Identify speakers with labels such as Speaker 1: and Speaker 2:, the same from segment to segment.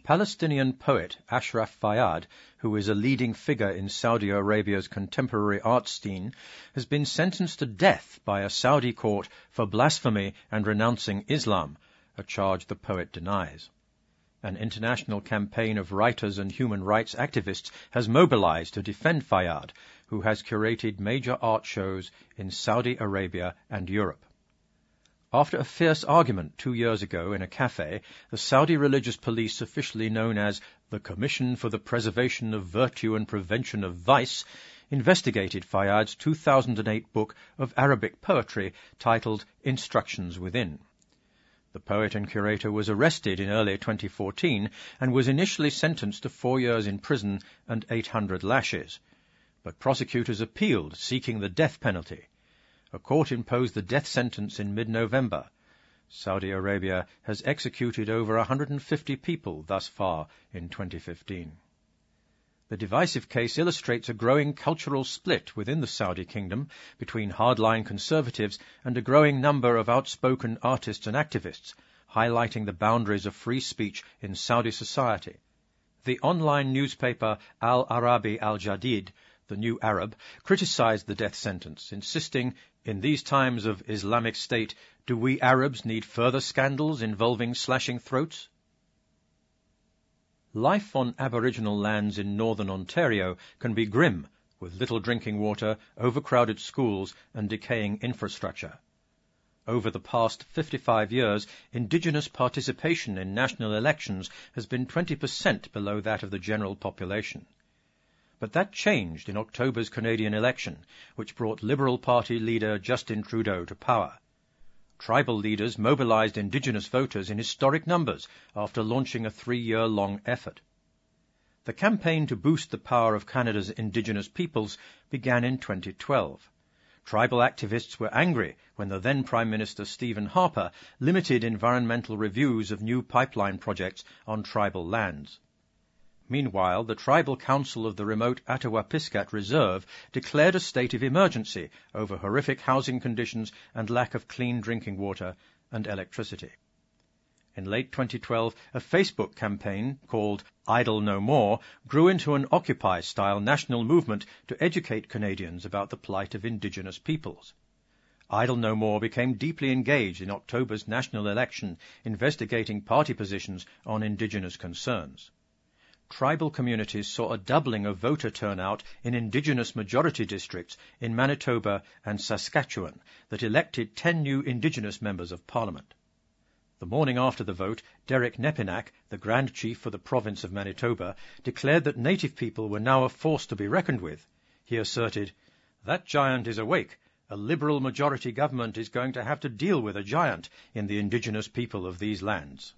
Speaker 1: Palestinian poet Ashraf Fayyad, who is a leading figure in Saudi Arabia's contemporary art scene, has been sentenced to death by a Saudi court for blasphemy and renouncing Islam, a charge the poet denies. An international campaign of writers and human rights activists has mobilized to defend Fayyad, who has curated major art shows in Saudi Arabia and Europe. After a fierce argument 2 years ago in a cafe, the Saudi religious police, officially known as the Commission for the Preservation of Virtue and Prevention of Vice, investigated Fayyad's 2008 book of Arabic poetry titled Instructions Within. The poet and curator was arrested in early 2014 and was initially sentenced to 4 years in prison and 800 lashes. But prosecutors appealed, seeking the death penalty. A court imposed the death sentence in mid-November. Saudi Arabia has executed over 150 people thus far in 2015. The divisive case illustrates a growing cultural split within the Saudi kingdom between hardline conservatives and a growing number of outspoken artists and activists, highlighting the boundaries of free speech in Saudi society. The online newspaper Al-Arabi Al-Jadid, the New Arab, criticized the death sentence, insisting, "In these times of Islamic State, do we Arabs need further scandals involving slashing throats?" Life on Aboriginal lands in northern Ontario can be grim, with little drinking water, overcrowded schools, and decaying infrastructure. Over the past 55 years, Indigenous participation in national elections has been 20% below that of the general population. But that changed in October's Canadian election, which brought Liberal Party leader Justin Trudeau to power. Tribal leaders mobilized Indigenous voters in historic numbers after launching a 3-year-long effort. The campaign to boost the power of Canada's Indigenous peoples began in 2012. Tribal activists were angry when the then Prime Minister Stephen Harper limited environmental reviews of new pipeline projects on tribal lands. Meanwhile, the Tribal Council of the remote Attawapiskat Reserve declared a state of emergency over horrific housing conditions and lack of clean drinking water and electricity. In late 2012, a Facebook campaign called Idle No More grew into an Occupy-style national movement to educate Canadians about the plight of Indigenous peoples. Idle No More became deeply engaged in October's national election, investigating party positions on Indigenous concerns. Tribal communities saw a doubling of voter turnout in Indigenous majority districts in Manitoba and Saskatchewan that elected 10 new Indigenous members of Parliament. The morning after the vote, Derek Nepinak, the Grand Chief for the province of Manitoba, declared that Native people were now a force to be reckoned with. He asserted, "That giant is awake. A Liberal majority government is going to have to deal with a giant in the Indigenous people of these lands."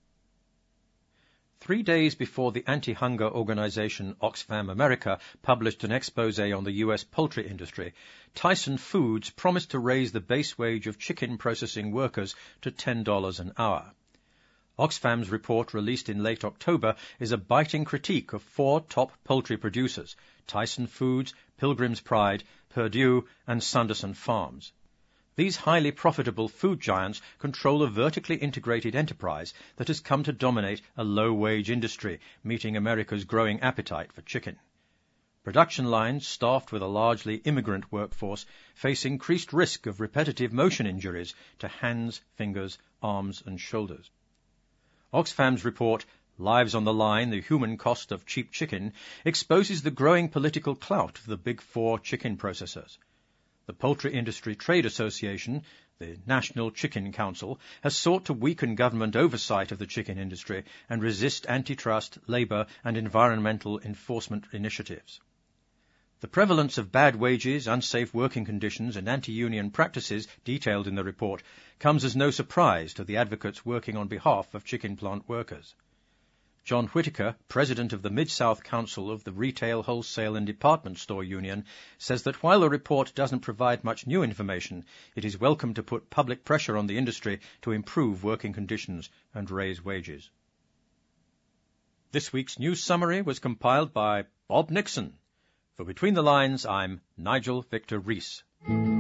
Speaker 1: 3 days before the anti-hunger organization Oxfam America published an expose on the U.S. poultry industry, Tyson Foods promised to raise the base wage of chicken processing workers to $10 an hour. Oxfam's report, released in late October, is a biting critique of 4 top poultry producers: Tyson Foods, Pilgrim's Pride, Perdue, and Sanderson Farms. These highly profitable food giants control a vertically integrated enterprise that has come to dominate a low-wage industry, meeting America's growing appetite for chicken. Production lines, staffed with a largely immigrant workforce, face increased risk of repetitive motion injuries to hands, fingers, arms, and shoulders. Oxfam's report, Lives on the Line, the Human Cost of Cheap Chicken, exposes the growing political clout of the Big Four chicken processors. The Poultry Industry Trade Association, the National Chicken Council, has sought to weaken government oversight of the chicken industry and resist antitrust, labor, and environmental enforcement initiatives. The prevalence of bad wages, unsafe working conditions, and anti-union practices detailed in the report comes as no surprise to the advocates working on behalf of chicken plant workers. John Whitaker, president of the Mid-South Council of the Retail, Wholesale and Department Store Union, says that while the report doesn't provide much new information, it is welcome to put public pressure on the industry to improve working conditions and raise wages. This week's news summary was compiled by Bob Nixon. For Between the Lines, I'm Nigel Victor Rees.